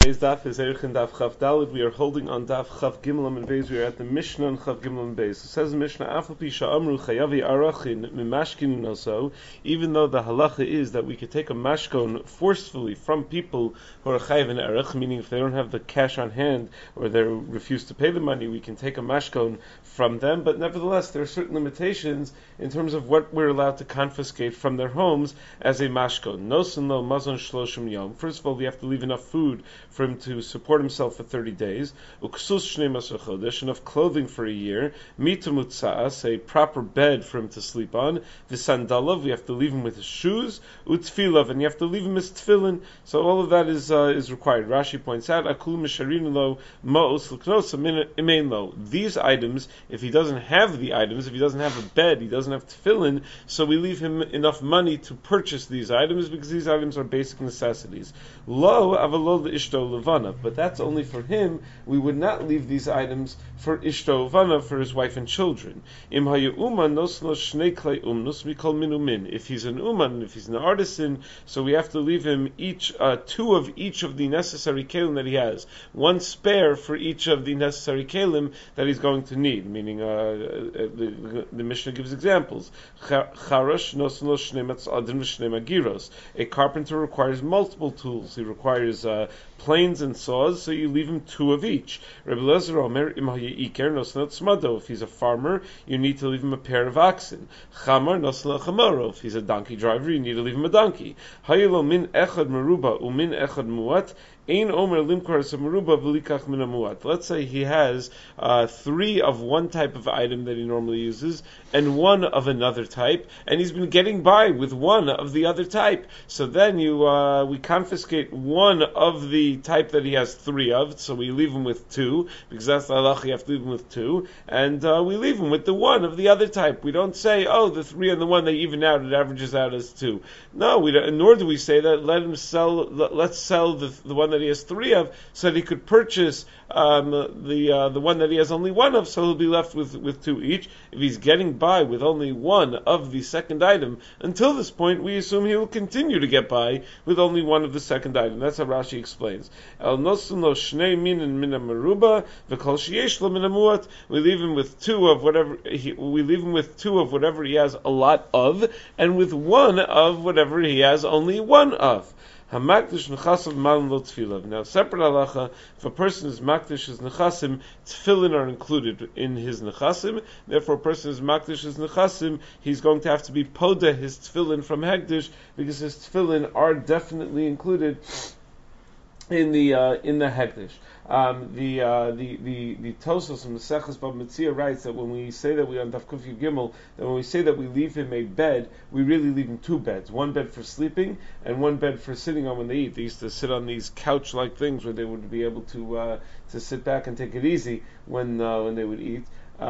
Today's daf is Erichin Daf Chav Dalid. We are holding on Daf Chav Gimel and Beis. We are at the Mishnah on Chav Gimel and Beis. It says in Mishnah, Afal Pi Sha'amru Chayavi Arachin Mimashkin Noso. Even though the halacha is that we could take a mashkon forcefully from people who are chayav in erech, meaning if they don't have the cash on hand or they refuse to pay the money, we can take a mashkon from them. But nevertheless, there are certain limitations in terms of what we're allowed to confiscate from their homes as a mashkon. Nosen lo mazon shloshim yom. First of all, we have to leave enough food for him to support himself for 30 days. Uksus shnei masar chodesh, enough clothing for a year. Mita mutza'as, a proper bed for him to sleep on. V'sandalav, we have to leave him with his shoes. Utfilav, and you have to leave him his tefillin. So all of that is required. Rashi points out, akul misharin lo ma'os l'knos imein lo. These items, if he doesn't have the items, if he doesn't have a bed, he doesn't have tefillin, so we leave him enough money to purchase these items because these items are basic necessities. Lo avalol ishto levana, but that's only for him. We would not leave these items for ishto levana, for his wife and children. Im hayu uman noslo shnei klei umnus mikol minumin. If he's an uman, if he's an artisan, so we have to leave him each two of each of the necessary kelim that he has, one spare for each of the necessary kelim that he's going to need. Meaning, the Mishnah gives examples. Charash noslo shnei matzadin v'shnei magiros. A carpenter requires multiple tools. He requires planes and saws, so you leave him two of each. Rebbe Lezer Omer, im ha'iker nosnot smado. If he's a farmer, you need to leave him a pair of oxen. Chamar nosnot chamaro. If he's a donkey driver, you need to leave him a donkey. Hayilo min echad meruba umin echad muat. Ein omer limkar samaruba v'likach min muat. Let's say he has three of one type of item that he normally uses and one of another type, and he's been getting by with one of the other type. So then we confiscate one of the type that he has three of, so we leave him with two, because that's the halach, you have to leave him with two, and we leave him with the one of the other type. We don't say, oh, the three and the one, they even out, it averages out as two. No, we don't, nor do we say that, let's sell the one that he has three of, so that he could purchase the one that he has only one of, so he'll be left with two each. If he's getting by with only one of the second item, until this point, we assume he will continue to get by with only one of the second item. That's how Rashi explains. El nosun lo shnei minin min maruba v'kol sheyesh lo min muat. We leave him with two of whatever he has a lot of, and with one of whatever he has only one of. Hamakdish nechasim malan lo tefillah. Now, separate halacha, if a person is makdish his nechasim, tefillin are included in his nechasim. Therefore, a person is makdish his nechasim, he's going to have to be poda his tefillin from hekdish, because his tefillin are definitely included in the hekdish. The Tosos from the Seches Bab Metzia writes that when we say that we on Daf Kuf Yud Gimel, that when we say that we leave him a bed, we really leave him two beds, one bed for sleeping and one bed for sitting on when they eat. They used to sit on these couch-like things where they would be able to sit back and take it easy when they would eat.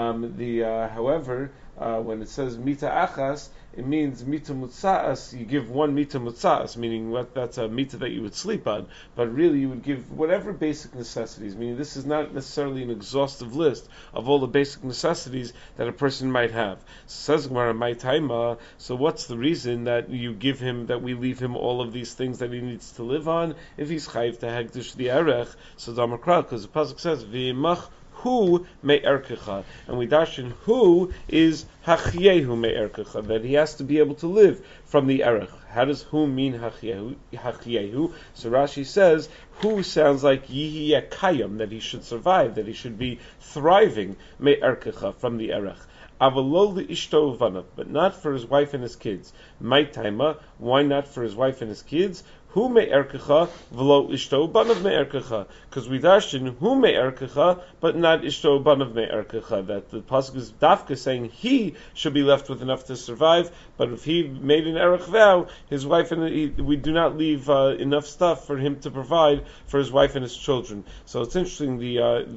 However, when it says mita achas, it means mita mutza'as. You give one mita mutza'as, meaning that's a mita that you would sleep on. But really, you would give whatever basic necessities. Meaning, this is not necessarily an exhaustive list of all the basic necessities that a person might have. Says Gemara, my taima. So what's the reason that you give him, that we leave him all of these things that he needs to live on? If he's chayiv to hekdesh the erech, so damakra, because the pasuk says v'imach who may erkecha, and we dash in who is hachyehu may erkecha, that he has to be able to live from the erech. How does who mean hachyehu? So Rashi says who sounds like yihiyeh kayam, that he should survive, that he should be thriving may erkecha from the erech. Avalol ishto vanav, but not for his wife and his kids. My taima, why not for his wife and his kids? Who may erkecha v'lo ishto banav may erkecha? Because we dashed in who may erkecha, but not ishto banav may erkecha. That the pasuk is dafka saying he should be left with enough to survive, but if he made an erech vow, his wife we do not leave enough stuff for him to provide for his wife and his children. So it's interesting. The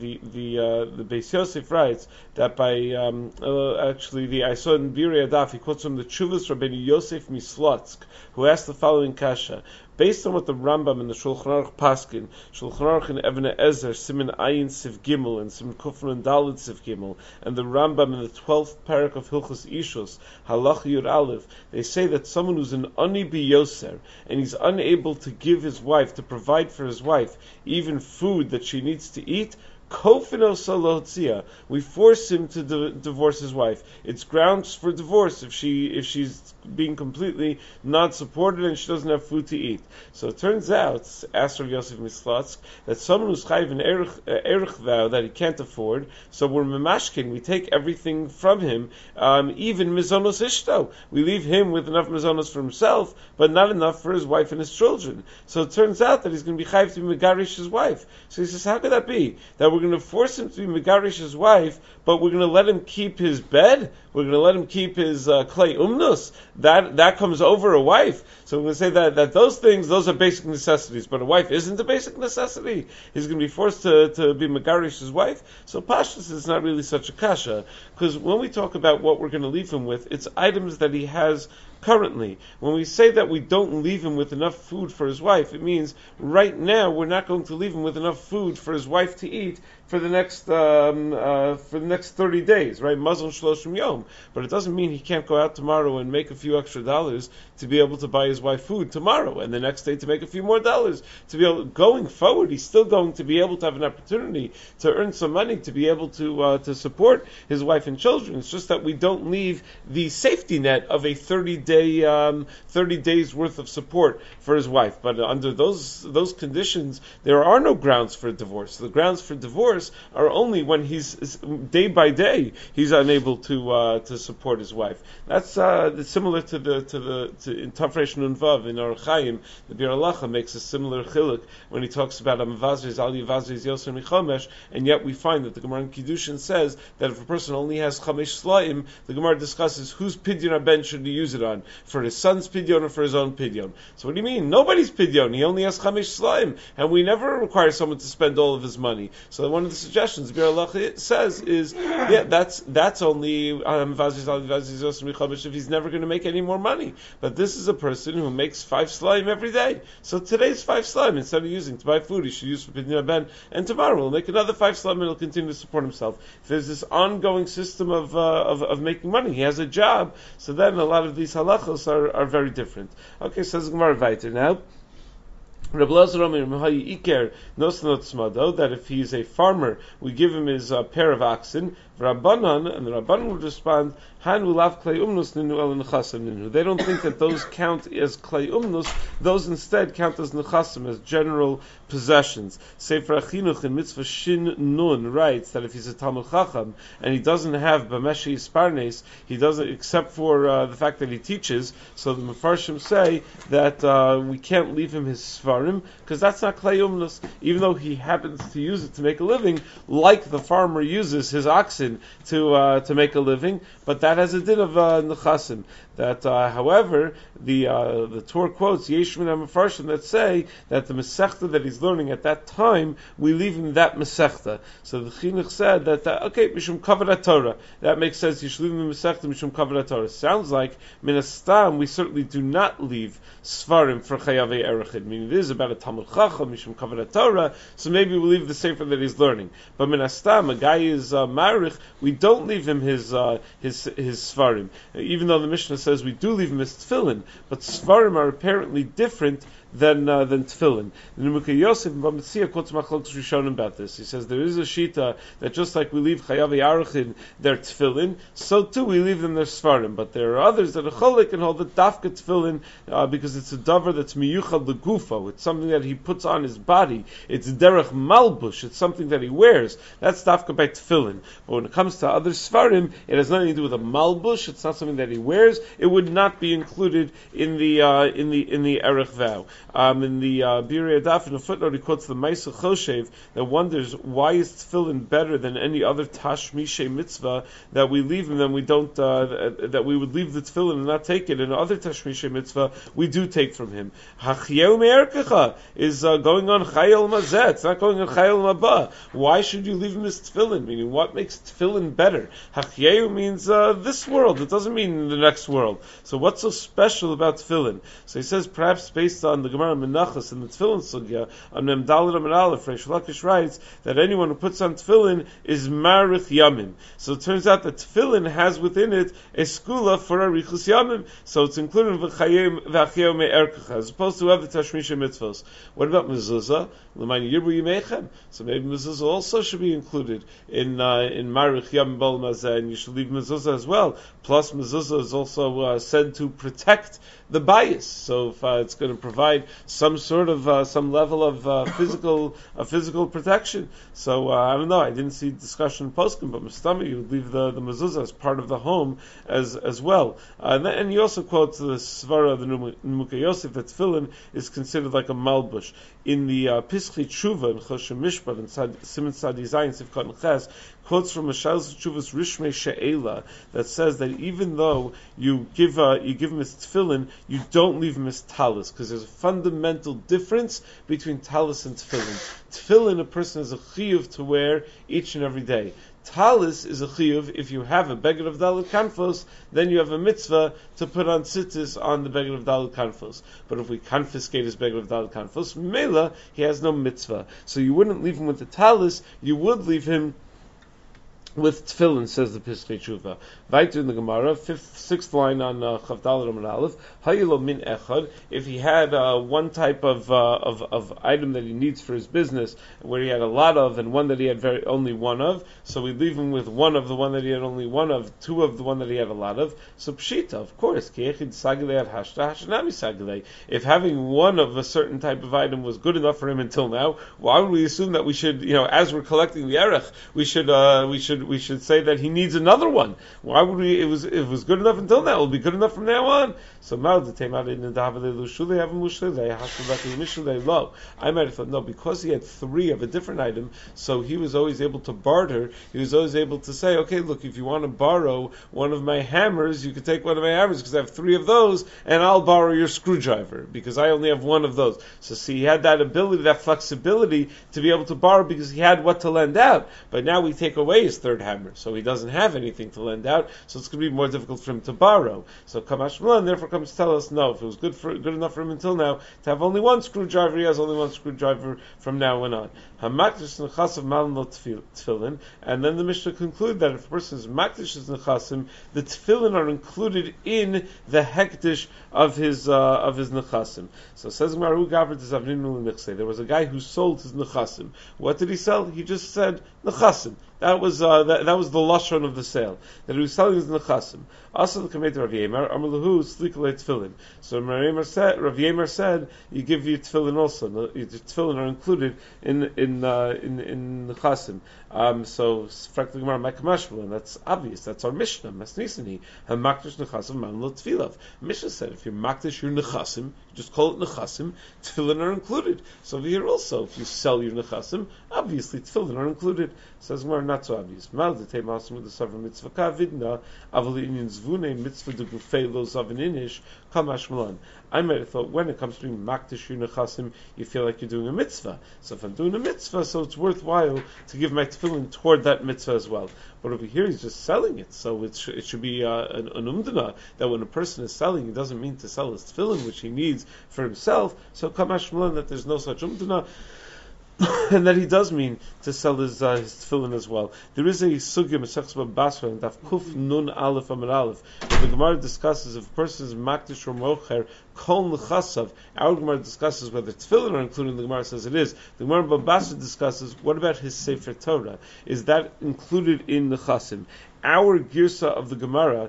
Beis Yosef writes that by I saw in Birei Adaf, he quotes from the Chuvas Rabbeinu Yosef Mislotsk, who asked the following kasha. based on what the Rambam and the Shulchan Aruch paskin, Shulchan Aruch and Even Ezer, Siman Ayin Siv Gimel, and Siman Kufran and Dalet Siv Gimel, and the Rambam in the 12th parak of Hilchos Ishus, Halach Yud Aleph, they say that someone who's an ani biyoser, and he's unable to give his wife, to provide for his wife, even food that she needs to eat, we force him to divorce his wife. It's grounds for divorce if she's being completely not supported and she doesn't have food to eat. So it turns out, asked Rav Yosef Mislotsk, that someone who's chayiv an erich vow that he can't afford, so we're memashkin, we take everything from him, even mizonos ishto. We leave him with enough mizonos for himself, but not enough for his wife and his children. So it turns out that he's going to be chayiv to be megarish his wife. So he says, how could that be? That we're going to force him to be megarish his wife, but we're going to let him keep his bed? We're going to let him keep his klei umnus? That comes over a wife. So we're going to say that those things, those are basic necessities, but a wife isn't a basic necessity. He's going to be forced to be megarish his wife. So pashtus is not really such a kasha, because when we talk about what we're going to leave him with, it's items that he has currently. When we say that we don't leave him with enough food for his wife, it means right now we're not going to leave him with enough food for his wife to eat for the next 30 days, right? Mazon shloshim yom. But it doesn't mean he can't go out tomorrow and make a few extra dollars to be able to buy his wife food tomorrow, and the next day to make a few more dollars to be able. Going forward, he's still going to be able to have an opportunity to earn some money to be able to support his wife and children. It's just that we don't leave the safety net of a 30 days worth of support for his wife. But under those conditions, there are no grounds for divorce. The grounds for divorce are only when he's day by day he's unable to support his wife. That's similar to in Tafresh Nun Vav in Orach Chaim. The Bir Halacha makes a similar chiluk when he talks about Amavazriz Al Yivazriz Yoser Michomesh, and yet we find that the Gemara in Kiddushin says that if a person only has Chamesh Slaim, the Gemara discusses whose pidyon haben should he use it on, for his son's pidyon or for his own pidyon. So what do you mean? Nobody's pidyon. He only has Chamesh Slaim, and we never require someone to spend all of his money. So one of the suggestions Bir Halacha says is, that's only if he's never going to make any more money. But this is a person who makes 5 slaim every day. So today's 5 slaim, instead of using to buy food, he should use for pidyon ben, and tomorrow he'll make another 5 slaim and he'll continue to support himself. If there's this ongoing system of making money, he has a job, so then a lot of these halachos are very different. Okay, says Gemara weiter now. Reb Elazar Omer Iker Nosnot Smado, that if he's a farmer, we give him his pair of oxen. Rabbanan, and the Rabbanan would respond, Han ulav klei umnus ninu el nechasim ninu. They don't think that those count as klei umnus; those instead count as nechasim, as general possessions. Sefer Achinuch in Mitzvah Shin Nun writes that if he's a Talmud Chacham and he doesn't have b'meshi sparnes, he doesn't, except for the fact that he teaches. So the Mefarshim say that we can't leave him his svarim because that's not klei umnus, even though he happens to use it to make a living, like the farmer uses his oxen to make a living, but that has a din of nechasim. That, however, the Torah quotes Yesh Min HaMefarshim that say that the Masechta that he's learning at that time, we leave him that Masechta. So the Chinuch said that okay, Mishum Kavod Torah. That makes sense. You should leave him the Masechta Mishum Kavod Torah. Sounds like Minastam we certainly do not leave Svarim for Chayavei Erechid. Meaning it is about a Talmud Chacham Mishum Kavod Torah. So maybe we leave the Sefer that he's learning. But Minastam, a guy is Marich, we don't leave him his Svarim, even though the Mishnah says we do leave him his tefillin, but svarim are apparently different than tefillin. The Nimukei Yosef and Bamitzia quotes Machlokes Rishonim about this. He says there is a shita that just like we leave Chayavei Arachin their tefillin, so too we leave them their svarim. But there are others that are cholik and hold the dafka tefillin because it's a davar that's miyuchad legufo. It's something that he puts on his body. It's derech malbush. It's something that he wears. That's dafka by tefillin. But when it comes to other svarim, it has nothing to do with a malbush. It's not something that he wears. It would not be included in the erech vow. In the Birei Adaf, in a footnote, he quotes the Maisa Choshev that wonders why is tefillin better than any other tashmishe mitzvah that we leave and then we don't that we would leave the tefillin and not take it. And other tashmishe mitzvah we do take from him. Hachiyeu me'erkecha is going on chayel mazeh. It's not going on chayel mabah. Why should you leave him his tefillin? Meaning, what makes tefillin better? Hachiyeu means this world. It doesn't mean the next world. So what's so special about tefillin? So he says perhaps based on the Gemara Menachos in the Tefillin Sugya on Mem Daled Amud Aleph, Reish Lakish writes that anyone who puts on tefillin is marich yamim. So it turns out that tefillin has within it a skula for arichus yamim. So it's included in v'achayim me'erkacha, as opposed to other tashmisha mitzvos. What about mezuzah? L'mayin yirbu yimechem. So maybe mezuzah also should be included in marich yamim bol mazeh, and you should leave mezuzah as well. Plus mezuzah is also said to protect the bias. So if it's going to provide some sort of some level of physical protection. So I don't know. I didn't see discussion in poskim, but Mustami, you would leave the mezuzah as part of the home as well. And he also quotes the svara of the Nimukei Yosef that tefillin is considered like a malbush. In the Pischei Tshuva in Choshen Mishpat in Siman Sadi Zayin Sivkot and Ches, quotes from Mashal Tshuva's Rishmei She'ela that says that even though you give him his tefillin, you don't leave him his talis, because there's a fundamental difference between talis and tefillin. Tefillin, a person has a chiyuv to wear each and every day. Talis is a chiyuv. If you have a beged of Dalet Kanfos, then you have a mitzvah to put on tzitzis on the beged of Dalet Kanfos. But if we confiscate his beged of Dalet Kanfos, mela, he has no mitzvah. So you wouldn't leave him with the talis, you would leave him with tefillin, says the Pischei Tshuva. Weiter in the Gemara, sixth line on Chav Daled Amud Aleph, Hayilo min echad. If he had one type of item that he needs for his business, where he had a lot of, and one that he had only one of, so we leave him with one of the one that he had only one of, two of the one that he had a lot of. So pshita, of course, if having one of a certain type of item was good enough for him until now, why would we assume that we should, as we're collecting the erech, we should say that he needs another one? Why would we? It was good enough until now. It'll be good enough from now on. So I might have thought, no, because he had three of a different item, so he was always able to barter. He was always able to say, okay, look, if you want to borrow one of my hammers, you can take one of my hammers because I have three of those, and I'll borrow your screwdriver because I only have one of those. So see, he had that ability, that flexibility to be able to borrow because he had what to lend out. But now we take away his third hammer, so he doesn't have anything to lend out, so it's going to be more difficult for him to borrow. So Kamash Malan therefore comes to tell us, no, if it was good enough for him until now to have only one screwdriver, he has only one screwdriver from now on. Hamakdish nechasim malan lo tefillin, and then the Mishnah conclude that if a person is makdish nechasim, the tefillin are included in the hektish of his nechasim. So it says Maru Gavrit is Avninu l'michsei. There was a guy who sold his nechasim. What did he sell? He just said nechasim. That was the lashon of the sale, that he was selling his nechasim. Also, the Kamed Rav Yemer Amalahu Slikalei Tefillin. So Rav Yemer said, you give your tefillin also. The tefillin are included in nechasim. So frankly, Gemara Ma'kamashvul, and that's obvious. That's our Mishnah. Masnisani Hamakdish nechasim man lo tefillah. Mishnah said, if you're makdish your nechasim, you just call it nechasim. Tefillin are included. So over here also, if you sell your nechasim, obviously tefillin are included. Says Gemara, not so obvious. Mal the tema also with the savra mitzvah kavidna avali inyan zvune mitzvah de gufei lo zavin inish kamash malan. I might have thought when it comes to being makdish your nechasim, you feel like you're doing a mitzvah. So if I'm doing a mitzvah, so it's worthwhile to give my tefillin toward that mitzvah as well. But over here, he's just selling it, so it should be an umdana that when a person is selling, he doesn't mean to sell his tefillin, which he needs for himself. So kamash malan, that there's no such umdana. And that he does mean to sell his tefillin as well. There is a sugya Masechus Baba Basra and Daf Kuf Nun Aleph Amud Aleph. The Gemara discusses if a person is makdish or mocher kol nechasav. Our Gemara discusses whether tefillin are included. The Gemara says it is. The Gemara Baba Basra discusses what about his Sefer Torah? Is that included in nechasim? Our girsa of the Gemara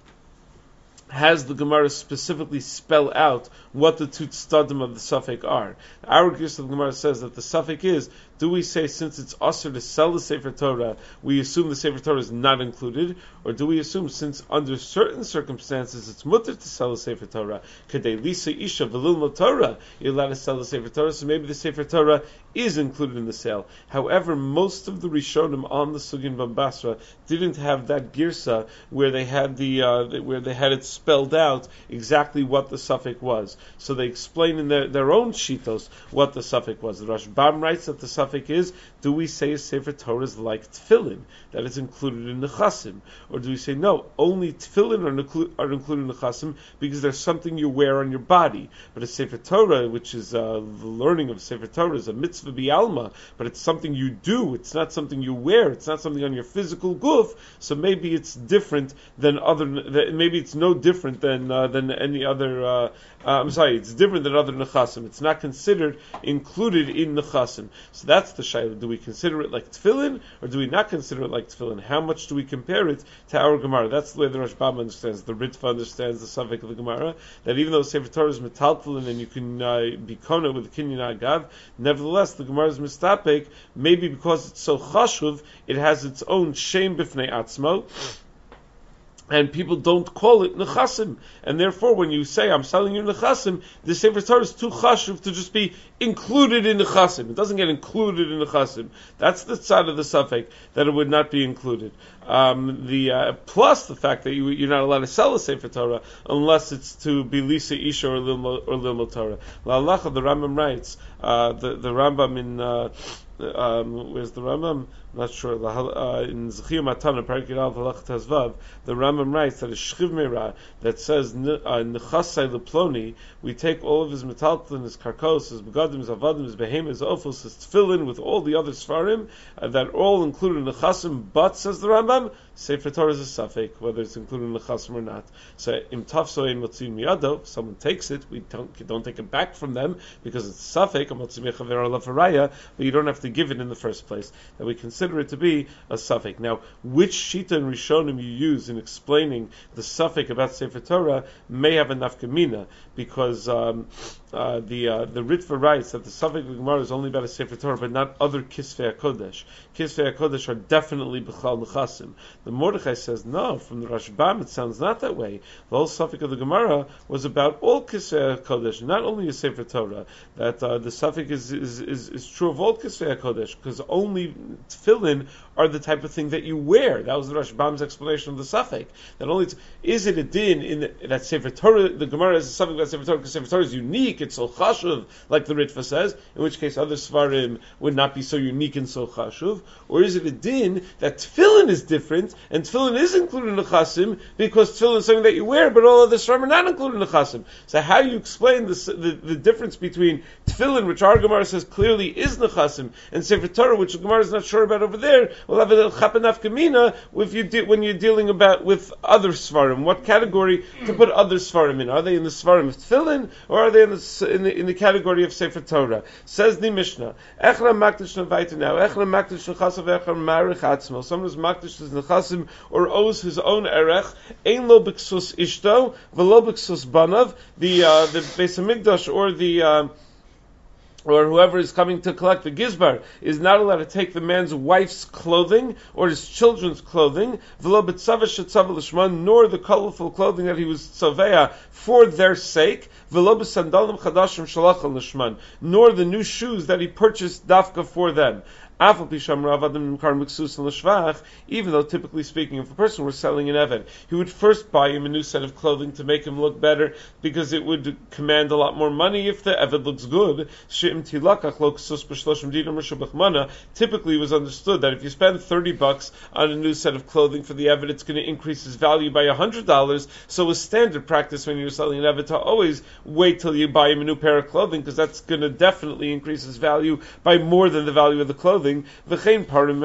has the Gemara specifically spell out what the two tzadim of the suffix are. Our Gis of the Gemara says that the suffix is, do we say since it's usher to sell the Sefer Torah, we assume the Sefer Torah is not included, or do we assume since under certain circumstances it's mutter to sell the Sefer Torah? Kedei lisa isha v'lil Torah, you're allowed to sell the Sefer Torah, so maybe the Sefer Torah is included in the sale. However, most of the Rishonim on the Sugin Bambasra didn't have that girsa where they had it spelled out exactly what the suffix was. So they explain in their own shitos what the suffix was. The Rashbam writes that the suffix suffix is, do we say a Sefer Torah is like tefillin, that it's included in the chasim? Or do we say, no, only tefillin are included in the chasim because there's something you wear on your body? But a Sefer Torah, which is the learning of Sefer Torah, is a mitzvah bi'alma, but it's something you do, it's not something you wear, it's not something on your physical guf, so maybe it's different than maybe it's no different than any other, it's different than other nechasim. It's not considered included in nechasim. So that's the shayla. Do we consider it like tefillin, or do we not consider it like tefillin? How much do we compare it to our Gemara? That's the way the Rashbam understands. The Ritva understands the suffix of the Gemara, that even though Sefer Torah is metaltalin and you can be kona with the kinyan agav, nevertheless the Gemara is mistapek, maybe because it's so chashuv, it has its own shame b'fnei atzmo, and people don't call it nechasim, and therefore when you say I'm selling you nechasim, the Sefer Torah is too chashuv to just be included in nechasim. It doesn't get included in nechasim. That's the side of the suffix that it would not be included. Plus the fact that you're not allowed to sell a Sefer Torah unless it's to be Lisa Isha or Lilmo Torah. La'alacha, the Rambam writes, the Rambam in where's the Rambam? I'm not sure. In Zechiyah Matana, Parak Yud Halach Tezvav, the Rambam writes that a shchiv meira that says nechasai leploni, we take all of his metalton, his karkos, his begadim, his avadim, his behem, his ofos, his tefillin, with all the other svarim that all included nechasim. But says the Rambam, Sefer Torah is a suffix, whether it's included in nechasim or not. So im tafso ein motzim miyado, if someone takes it, we don't take it back from them because it's a suffix. Motzim yechaver alav haraya, but you don't have to give it in the first place. That we consider it to be a suffix. Now, which shita and rishonim you use in explaining the suffix about Sefer Torah may have a nafkamina, because the Ritva writes that the suffix of the Gemara is only about a Sefer Torah, but not other Kisvei HaKodesh. Kisvei HaKodesh are definitely B'chal Nechasim. The Mordechai says, no, from the Rashbam it sounds not that way. The whole suffix of the Gemara was about all Kisvei HaKodesh, not only a Sefer Torah. That the suffix is true of all Kisvei HaKodesh, because only tefillin are the type of thing that you wear. That was the Rashbam's explanation of the suffix. That only is it a din in that Sefer Torah, the Gemara is a suffix about Sefer Torah, because Sefer Torah is unique, it's so chashuv, like the Ritva says, in which case other svarim would not be so unique and so chashuv. Or is it a din that tefillin is different, and tefillin is included in the chasim, because tefillin is something that you wear, but all other svarim are not included in the chasim. So how do you explain the difference between tefillin, which our Gemara says clearly is nechasim, and Sefer Torah, which the Gemara is not sure about over there, will have a chapanaf kamina when you're dealing with other svarim? What category to put other svarim in? Are they in the svarim of tefillin, or are they in the category of Sefer Torah? Says the Mishnah, Echra makdish nevaita now, Echra makdish nechasav, Echra marich atzmo. Someone who's makdish his nechasim or owes his own erech, ein lo b'ksus ishto, v'lo b'ksus banav. The Beis Hamikdash or whoever is coming to collect the gizbar is not allowed to take the man's wife's clothing or his children's clothing, nor the colorful clothing that he was tzaveh for their sake, nor the new shoes that he purchased dafka for them. Even though, typically speaking, if a person were selling an Eved, he would first buy him a new set of clothing to make him look better, because it would command a lot more money if the Eved looks good. Typically, it was understood that if you spend $30 on a new set of clothing for the Eved, it's going to increase his value by $100. So, it was standard practice when you're selling an Eved to always wait till you buy him a new pair of clothing, because that's going to definitely increase his value by more than the value of the clothing. And if you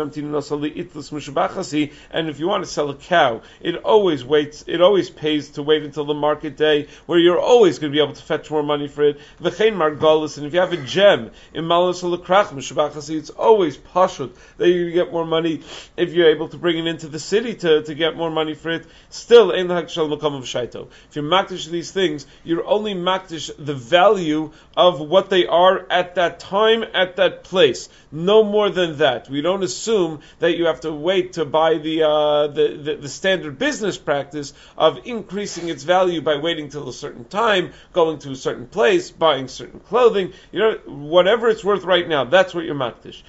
want to sell a cow, it always pays to wait until the market day, where you're always going to be able to fetch more money for it. And if you have a gem in Malos it's always pashut that you get more money if you're able to bring it into the city to get more money for it. Still, if you're makdish these things, you're only makdish the value of what they are at that time, at that place. No more than that. We don't assume that you have to wait to buy the standard business practice of increasing its value by waiting till a certain time, going to a certain place, buying certain clothing. Whatever it's worth right now, that's what you're makdish.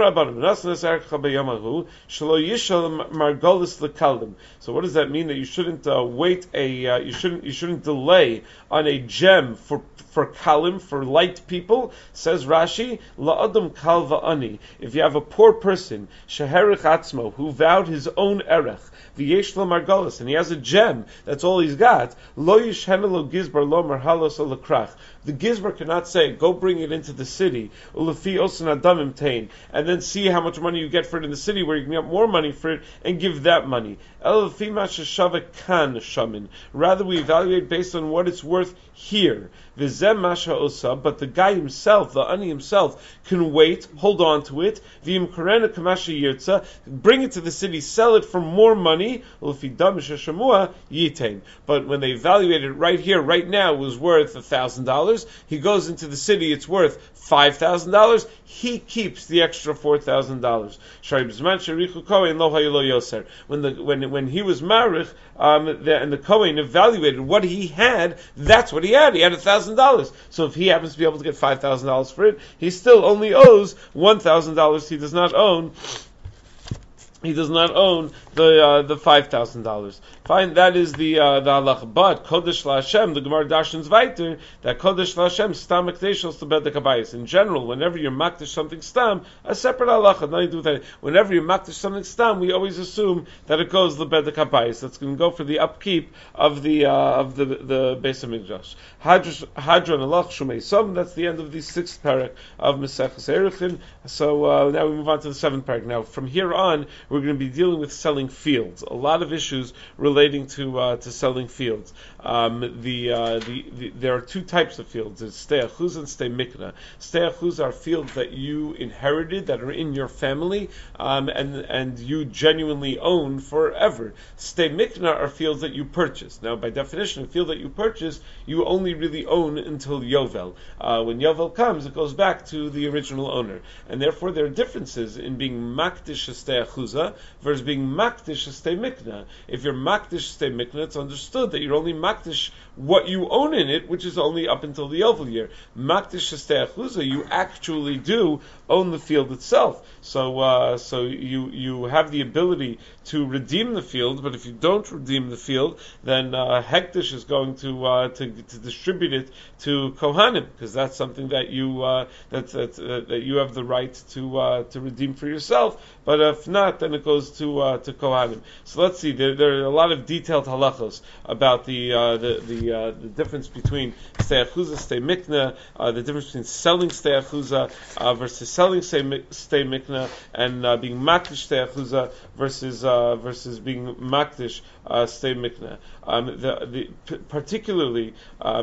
So what does that mean? That you shouldn't you shouldn't delay on a gem for for kalim, for light people. Says Rashi, la'adam kal va'ani. If you have a poor person, sheherich atzmo, who vowed his own erech, v'yesh lo margalas, and he has a gem, that's all he's got, lo yishhena lo gizbar lo marhalos o lekrach. The gizbar cannot say, go bring it into the city, ulefi osan adamim tain, and then see how much money you get for it in the city, where you can get more money for it, and give that money. Rather, we evaluate based on what it's worth here. But the guy himself, the ani himself, can wait, hold on to it, bring it to the city, sell it for more money. But when they evaluate it right here, right now, it was worth $1,000. He goes into the city, it's worth $5,000. He keeps the extra $4,000. When he was marich, and the Kohen evaluated what he had, that's what he had. He had $1,000. So if he happens to be able to get $5,000 for it, he still only owes $1,000. He does not own the $5,000. Fine, that is the halacha. But Kodesh LaHashem, the Gemara Darshans weiter, that Kodesh LaHashem stam ekdeshos to bedek habayis. In general, whenever you're makdish something stam, a separate halacha, nothing to do with that. Whenever you're makdish something stam, we always assume that it goes to bedek habayis. That's going to go for the upkeep of the Beis Hamikdash. Hadron alach shumei som. That's the end of the 6th parak of Maseches Erechim. So now we move on to the 7th parak. Now from here on, we're going to be dealing with selling fields. A lot of issues relating to selling fields. There are 2 types of fields. There's stei achuz and stei mikna. Stei achuz are fields that you inherited, that are in your family, and you genuinely own forever. Stei mikna are fields that you purchase. Now, by definition, a field that you purchase, you only really own until Yovel. When Yovel comes, it goes back to the original owner. And therefore, there are differences in being makdish stei achuza versus being makdish stei mikna. If you're makdish stei mikna, it's understood that you're only makdish what you own in it, which is only up until the Yovel year. Makdish stei achuza, you actually do own the field itself. So you have the ability to redeem the field, but if you don't redeem the field, then Hektish is going to distribute it to Kohanim, because that's something that you that you have the right to redeem for yourself. But if not, then it goes to Kohanim. So let's see. There are a lot of detailed halachos about the difference between stei achuza, stei mikna, the difference between selling stei achuza versus selling stei mikna, and being makdish stei achuza versus being makdish stei mikna. Particularly.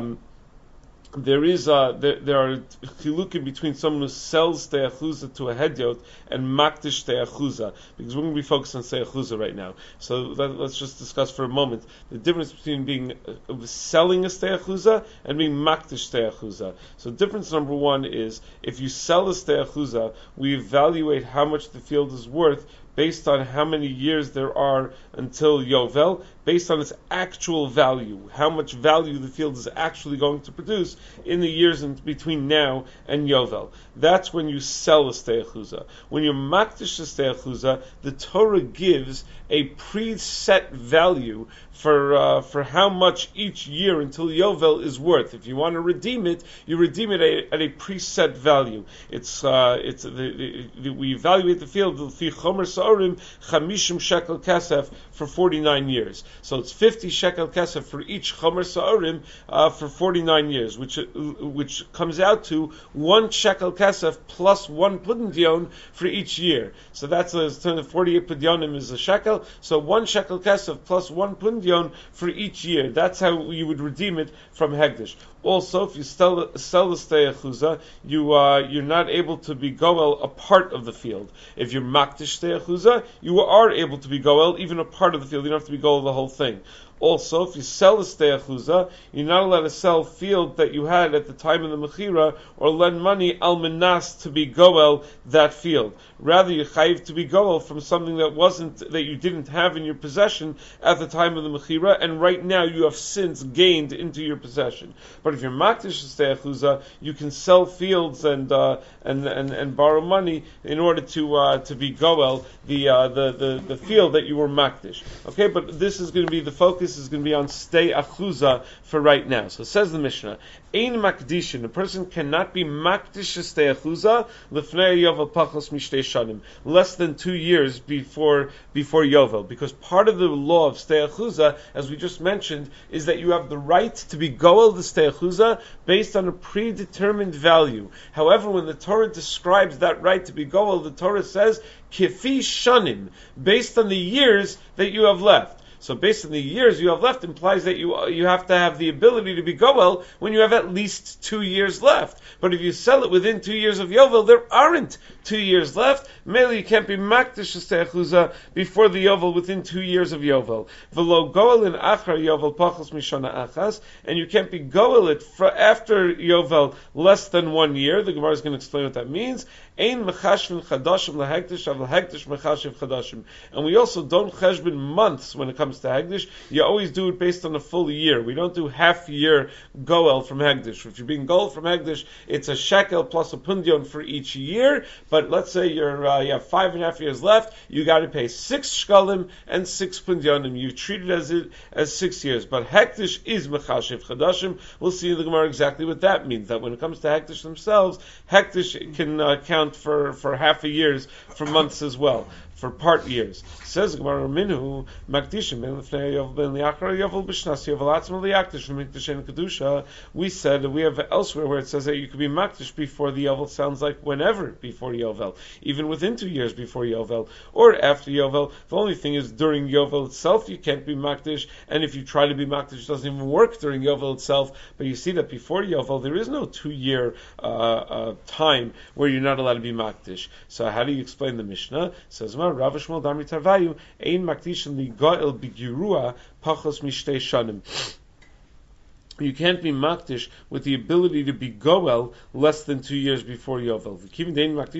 There are chilukim between someone who sells stei achuza to a hedyot and makdish stei achuza, because we're going to be focused on stei achuza right now. So let's just discuss for a moment the difference between being selling a stei achuza and being makdish stei achuza. So difference number 1 is, if you sell a stei achuza, we evaluate how much the field is worth based on how many years there are until Yovel, based on its actual value, how much value the field is actually going to produce in the years in between now and Yovel. That's when you sell a stei achuza. When you're makdish a stei achuza, the Torah gives a preset value for how much each year until Yovel is worth. If you want to redeem it, you redeem it at a preset value. We evaluate the field l'fi chomer sa'orim 50 shekel kesef for 49 years. So it's 50 shekel kesef for each chomer sa'orim for 49 years, which comes out to 1 shekel kesef plus 1 pudindion for each year. So that's 48 pudionim is a shekel. So 1 shekel kesef plus 1 pudindion for each year. That's how you would redeem it from Hegdish. Also, if you sell the stei achuza, you're not able to be goel a part of the field. If you're makdish stei achuza, you are able to be goel even a part of the field. You don't have to be goel the whole thing. Also, if you sell a stei achuza, you're not allowed to sell field that you had at the time of the mechira or lend money al menas to be goel that field. Rather, you're chayiv to be goel from something that you didn't have in your possession at the time of the mechira, and right now you have since gained into your possession. But if you're makdish stei achuza, you can sell fields and borrow money in order to be goel the field that you were makdish. Okay, but this is going to be the focus this is going to be on stay achuza for right now. So it says the Mishnah, Ein makdishin, a person cannot be makdish stay achuza lefnei yovel pachos mishtei shanim, less than 2 years before yovel, because part of the law of stay achuza, as we just mentioned, is that you have the right to be goel the stay achuza based on a predetermined value. However, when the Torah describes that right to be goel, the Torah says kifi shanim, based on the years that you have left. So based on the years you have left implies that you have to have the ability to be goel when you have at least 2 years left. But if you sell it within 2 years of yovel, there aren't 2 years left. Mainly you can't be makdish achuza before the yovel within 2 years of yovel. V'lo goel in achar yovel pachos mishana achas, and you can't be goel it after yovel less than 1 year. The Gemara is going to explain what that means. Ein mechashvin chadashim lahektish avl hektish mechashiv chadashim. And we also don't cheshbon months when it comes to Hegdish. You always do it based on a full year. We don't do half year goel from Hegdish. If you're being goel from Hegdish, it's a shekel plus a pundion for each year. But let's say you have 5.5 years left, you got to pay 6 shkalim and 6 pundionim. You treat it as 6 years. But Hegdish is mechashiv chadashim. We'll see in the Gemara exactly what that means. That when it comes to Hegdish themselves, Hegdish can count for half a years, for months as well, for part years. Says Gemara Minhu Makdishim Ben Lefnei Yovel Ben Liachar Yovel B'Shnas Yovel Atzma Liakdish from Mikdash Kedusha. We said we have elsewhere where it says that you could be Makdish before the Yovel. Sounds like whenever before Yovel, even within 2 years before Yovel or after Yovel. The only thing is during Yovel itself you can't be Makdish, and if you try to be Makdish, it doesn't even work during Yovel itself. But you see that before Yovel there is no 2 year time where you're not allowed to be Makdish. So how do you explain the Mishnah? It says Rav Shmuel Dami Tarvayu Ein Makdishin Li Goel B'Girua Pachos Mishtei Shanim. You can't be makdish with the ability to be goel less than 2 years before yovel. Meaning,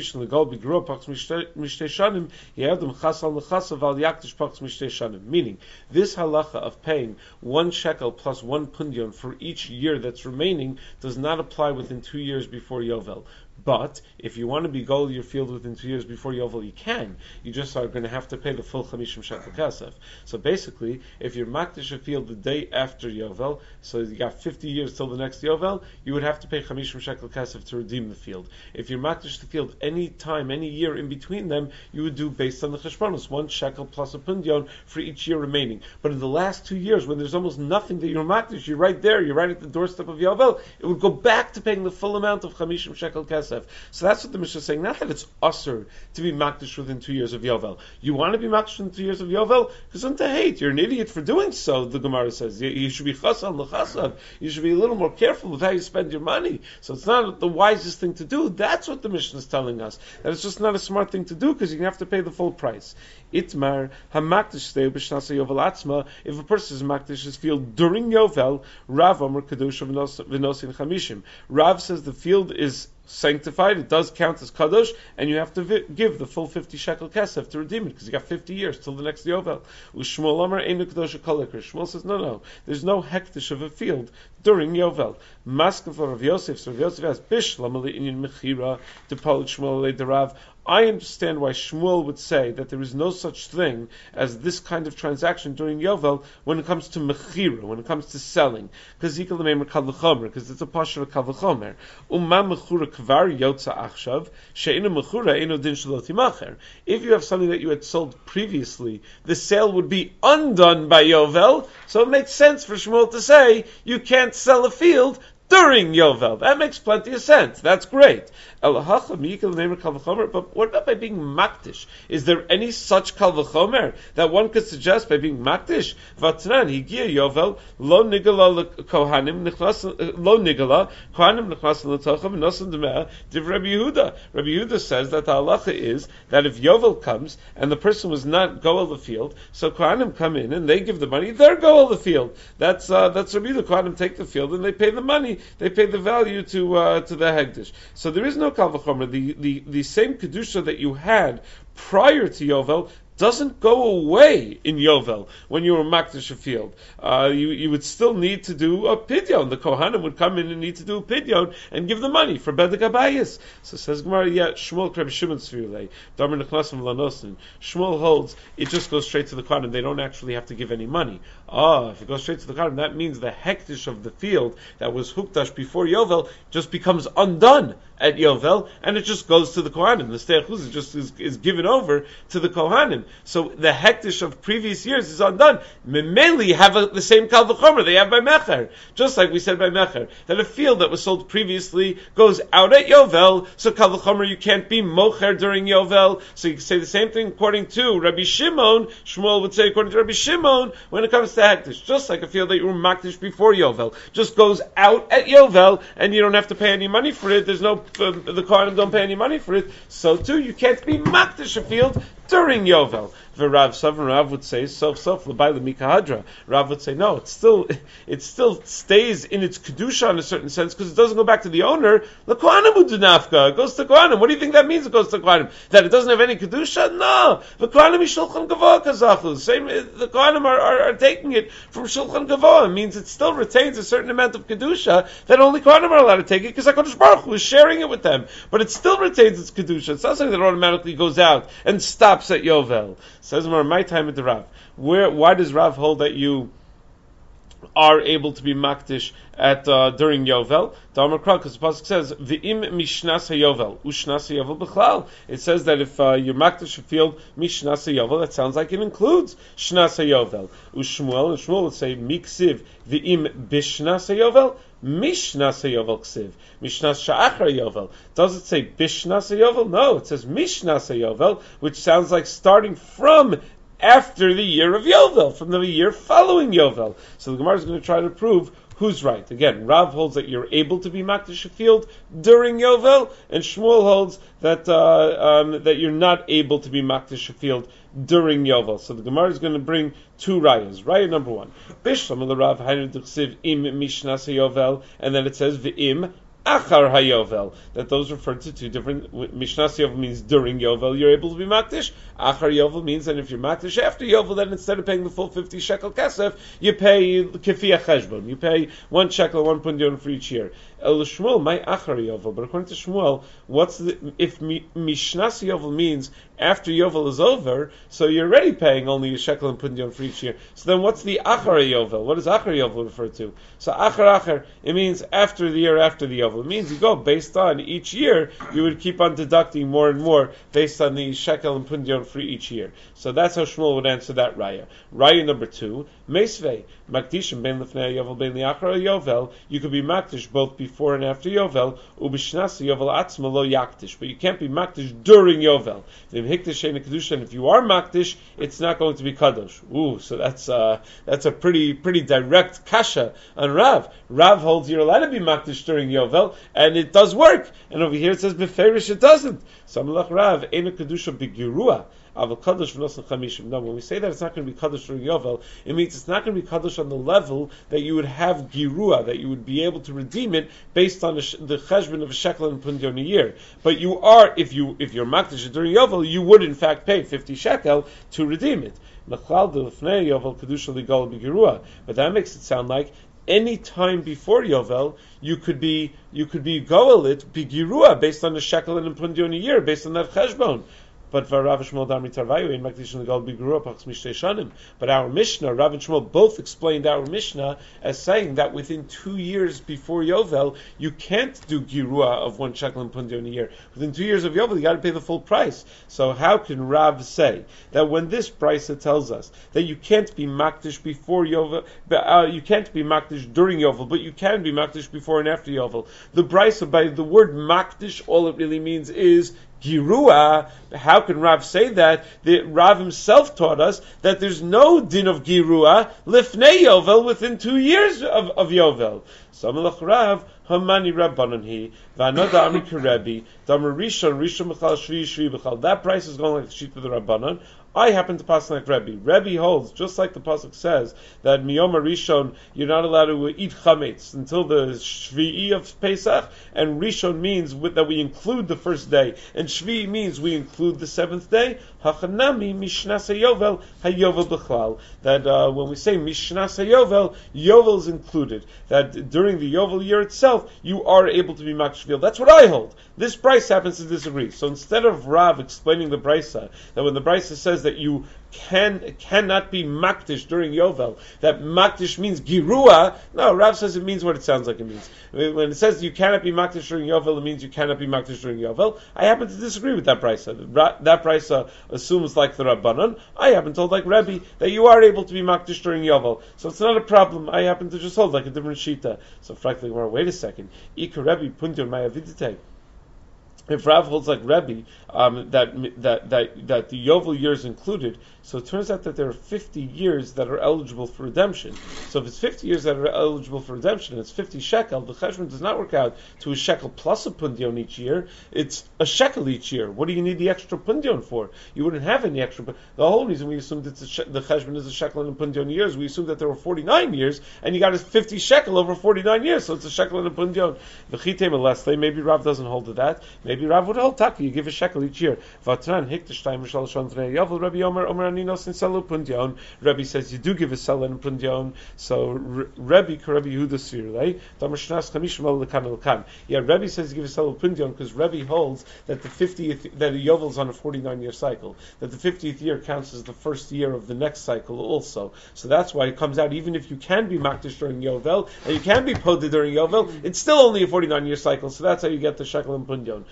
this halacha of paying 1 shekel plus 1 pundion for each year that's remaining does not apply within 2 years before yovel. But if you want to be goel your field within 2 years before yovel, you can. You just are going to have to pay the full 50 shekel kasef. So basically, if you're makdish a field the day after yovel, so you got 50 years till the next yovel, you would have to pay 50 shekel kasef to redeem the field. If you're makdish the field any time, any year in between them, you would do based on the cheshbonos, 1 shekel plus a pundion for each year remaining. But in the last 2 years, when there's almost nothing that you're makdish, you're right there, you're right at the doorstep of yovel, it would go back to paying the full amount of 50 shekel kasef. So that's what the Mishnah is saying. Not that it's usher to be makdish within 2 years of yovel. You want to be makdish within 2 years of yovel? Because unto hate, you're an idiot for doing so, the Gemara says. You should be chasan l'chasav. You should be a little more careful with how you spend your money. So it's not the wisest thing to do. That's what the Mishnah is telling us. That it's just not a smart thing to do because you have to pay the full price. Itmar hamakdish stay b'shnasa yovel atzma. If a person is makdish his field during yovel, Rav Amar Kedusha v'nosin chamishim. Rav says the field is sanctified, it does count as kadosh, and you have to give the full 50 shekel kesef to redeem it, because you got 50 years till the next yovel. U'shmuel Amar einu kadosh kolekar. Shmuel says, no, there's no hektish of a field during yovel. Maskav for Rav Yosef, so Rav Yosef has bishlam ali inyan mechira to polit Shmuel alei derav. I understand why Shmuel would say that there is no such thing as this kind of transaction during Yovel when it comes to mechira, when it comes to selling, because it's a pasha of kal v'chomer. If you have something that you had sold previously, the sale would be undone by Yovel, so it makes sense for Shmuel to say you can't sell a field during Yovel. That makes plenty of sense. That's great. But what about by being makdish? Is there any such kal v'chomer that one could suggest by being makdish? Vatnan higia Yovel lo nigala kohanim nechnasim l'tocham nosan demeh div Rabbi Yehuda. Rabbi Yehuda says that the halacha is that if Yovel comes and the person was not goel the field, so kohanim come in and they give the money. They're goel the field. That's Rabbi Yehuda. Kohanim take the field and they pay the money. They pay the value to the hegdish. So there is no kal v'chomer. The same kedusha that you had prior to Yovel doesn't go away in Yovel when you were makdish a field. You would still need to do a pidyon. The Kohanim would come in and need to do a pidyon and give the money for bedek abayis. So says Gemara, yeah, Shmuel Kreb Shimon Tzvirulei, Damer Nechnasim Lanosin. Shmuel holds it just goes straight to the Kohanim. They don't actually have to give any money. If it goes straight to the Kohanim, that means the hektish of the field that was hukdash before Yovel just becomes undone at Yovel, and it just goes to the Kohanim. The Steach Chuzah just is given over to the Kohanim. So the hektish of previous years is undone. Memeli have the same kal v'chomer they have by Mecher. Just like we said by Mecher, that a field that was sold previously goes out at Yovel, so kal v'chomer you can't be mocher during Yovel. So you can say the same thing according to Rabbi Shimon. Shmuel would say according to Rabbi Shimon when it comes to hektish. Just like a field that you were makdish before Yovel, just goes out at Yovel, and you don't have to pay any money for it. There's no the Kohanim don't pay any money for it. So too, you can't be makdish a field during Yovel. Rav Savin Rav would say sof l'bai l'mikahadra. Rav would say no, it still stays in its kedusha in a certain sense because it doesn't go back to the owner. The Kohanim would do nafka. It goes to Kohanim. What do you think that means? It goes to Kohanim that it doesn't have any kedusha? No, the Kohanim is shulchan gavoah kazachu. Same, the Kohanim are taking it from shulchan gavoah. It means it still retains a certain amount of kedusha that only Kohanim are allowed to take it because Hakadosh Baruch Hu is sharing it with them. But it still retains its kedusha. It's not something that automatically goes out and stops at Yovel. Says my time at the Rav. Why does Rav hold that you are able to be makdish at during Yovel? Because the pasuk says v'im mishnas hayovel ushnas hayovel b'chlal. It says that if you're makdish a field mishnas hayovel, that sounds like it includes shnas hayovel. Ushmuel, and Shmuel would say miksiv v'im bishnas hayovel. Mishnas hayovel ksiv. Mishnas sha'achar yovel. Does it say bishnas hayovel? No, it says mishnas hayovel, which sounds like starting from after the year of Yovel, from the year following Yovel. So the Gemara is going to try to prove who's right. Again, Rav holds that you're able to be makdish a field during Yovel, and Shmuel holds that that you're not able to be makdish a field during Yovel. So the Gemara is going to bring two rayas. Raya number one, Bishlam the Rav Hainu D'chsiv im mishnas hayovel, and then it says v'im achar hayovel, that those refer to two different. Mishnas Yovel means during Yovel you're able to be makdish. Achar Yovel means that if you're makdish after Yovel, then instead of paying the full 50 shekel kesef, you pay kefiyah cheshbon. You pay 1 shekel, 1 pundion for each year. El Shmuel, my achar Yovel. But according to Shmuel, if Mishnas Yovel means after Yovel is over, so you're already paying only a shekel and pundion for each year. So then what's the achar Yovel? What does achar Yovel refer to? So achar, it means after the year after the Yovel. It means you go based on each year, you would keep on deducting more and more based on the shekel and pundion for each year. So that's how Shmuel would answer that raya. Raya number two, Meisvei, Makdishim ben lefnei Yovel ben liachar Yovel, you could be makdish both before and after Yovel, ubishnas Yovel atzma lo yakdish, but you can't be makdish during Yovel. And if you are makdish, it's not going to be kadosh. So that's a pretty direct kasha on Rav. Rav holds you're allowed to be makdish during Yovel, and it does work. And over here it says beferish it doesn't. So Amalach Rav ena kedusha b'girua. No, when we say that it's not going to be kaddish during Yovel, it means it's not going to be kaddish on the level that you would have girua, that you would be able to redeem it based on the cheshbon of a shekel and pundion a year. But you are, if you're makdish during Yovel, you would in fact pay 50 shekel to redeem it. But that makes it sound like any time before Yovel, you could be goelit bigirua based on the shekel and pundion a year, based on that cheshbon. But for Rav and Shmuel Damri Tarvayu in Makdishin Legal Biguru Apachs Mishtei Shanim. But our Mishnah, Rav and Shmuel both explained our Mishnah as saying that within 2 years before Yovel, you can't do Girua of 1 shekel and pundion a year. Within 2 years of Yovel, you got to pay the full price. So how can Rav say that when this price tells us that you can't be Makdish before Yovel, you can't be Makdish during Yovel, but you can be Makdish before and after Yovel? The price by the word Makdish, all it really means is Girua. How can Rav say that? The Rav himself taught us that there's no din of Girua lifnei Yovel within 2 years of Yovel. Samalach Rav, Hamani Rabbanan he, Vanada Amri Kerebi, Damar Rishon Bechal Shvi Bechal. That price is going like the sheet of the Rabbanan. I happen to pass like Rebbe. Rebbe holds, just like the pasuk says, that Miyom Rishon you're not allowed to eat chametz until the Shvi'i of Pesach, and Rishon means that we include the first day, and Shvi'i means we include the seventh day. Hachanami Mishnas HaYovel HaYovel B'chlal. That when we say Mishnas HaYovel, Yovel is included. That during the Yovel year itself, you are able to be makshvil. That's what I hold. This Brisa happens to disagree. So instead of Rav explaining the Brisa, that when the Brisa says that you cannot be makdish during Yovel, that makdish means girua, no, Rav says it means what it sounds like it means. When it says you cannot be makdish during Yovel, it means you cannot be makdish during Yovel. I happen to disagree with that Brisa. That Brisa assumes like the Rabbanon. I happen to hold like Rebbe that you are able to be makdish during Yovel. So it's not a problem. I happen to just hold like a different shita. So frankly, wait a second. Ika Rebbe puntion mayavidite. If Rav holds like Rebbe that the Yovel year is included, so it turns out that there are 50 years that are eligible for redemption. So if it's 50 years that are eligible for redemption, and it's 50 shekel, the cheshbon does not work out to a shekel plus a pundion each year. It's a shekel each year. What do you need the extra pundion for? You wouldn't have any extra. The whole reason we assumed that the cheshbon is a shekel and a pundion years, we assumed that there were 49 years, and you got a 50 shekel over 49 years, so it's a shekel and a pundion. Maybe Rav doesn't hold to that. Maybe Rav would hold Taki, you give a shekel each year. Vatran Rebbe says you do give a sel and pundion. So Rebbe Yehuda Svirlei. Yeah, Rebbe says you give a sel and pundion because Rebbe holds that the 50th that a Yovel is on a 49-year cycle. That the 50th year counts as the first year of the next cycle also. So that's why it comes out even if you can be makdish during Yovel and you can be poded during Yovel, it's still only a 49-year cycle. So that's how you get the shekel and pundion.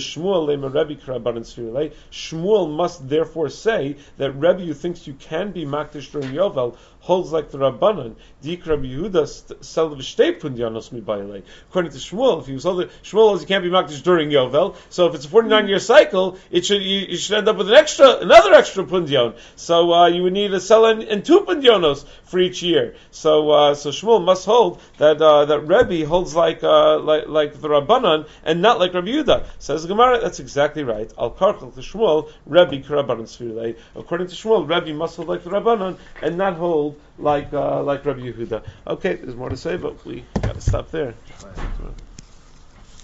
Shmuel must therefore say that Rebbe who thinks you can be makdish during Yovel holds like the Rabbanan. Dik Rabbi Yehuda sell v'shtei pundyanos mibayilei. According to Shmuel, if he was holding, Shmuel holds you can't be makdish during Yovel. So if it's a 49-year cycle, you should end up with another extra pundyon. So you would need a sell and two pundyonos for each year. So Shmuel must hold that Rebbe holds like the Rabbanan and not like Rabbi Yehuda. Says the Gemara, that's exactly right. Al karchel to Shmuel, Rebbe k'Rabbanan svirlei. According to Shmuel, Rebbe must hold like the Rabbanan and not hold like Rabbi Yehuda. Okay, there's more to say, but we got to stop there.